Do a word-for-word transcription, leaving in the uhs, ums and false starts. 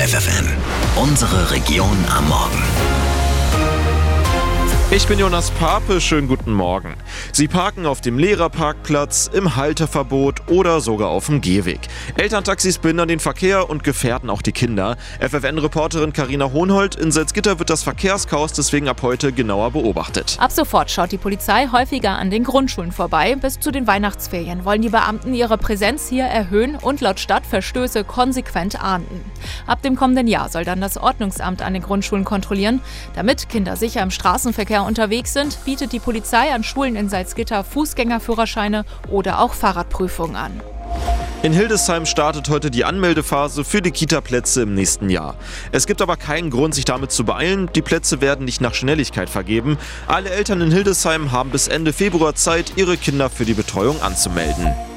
F F M, unsere Region am Morgen. Ich bin Jonas Pape, schönen guten Morgen. Sie parken auf dem Lehrerparkplatz, im Halteverbot oder sogar auf dem Gehweg. Elterntaxis behindern den Verkehr und gefährden auch die Kinder. F F N-Reporterin Carina Hohnhold: In Salzgitter wird das Verkehrschaos deswegen ab heute genauer beobachtet. Ab sofort schaut die Polizei häufiger an den Grundschulen vorbei. Bis zu den Weihnachtsferien wollen die Beamten ihre Präsenz hier erhöhen und laut Stadt Verstöße konsequent ahnden. Ab dem kommenden Jahr soll dann das Ordnungsamt an den Grundschulen kontrollieren. Damit Kinder sicher im Straßenverkehr unterwegs sind, bietet die Polizei an Schulen in Salzgitter Fußgängerführerscheine oder auch Fahrradprüfungen an. In Hildesheim startet heute die Anmeldephase für die Kita-Plätze im nächsten Jahr. Es gibt aber keinen Grund, sich damit zu beeilen. Die Plätze werden nicht nach Schnelligkeit vergeben. Alle Eltern in Hildesheim haben bis Ende Februar Zeit, ihre Kinder für die Betreuung anzumelden.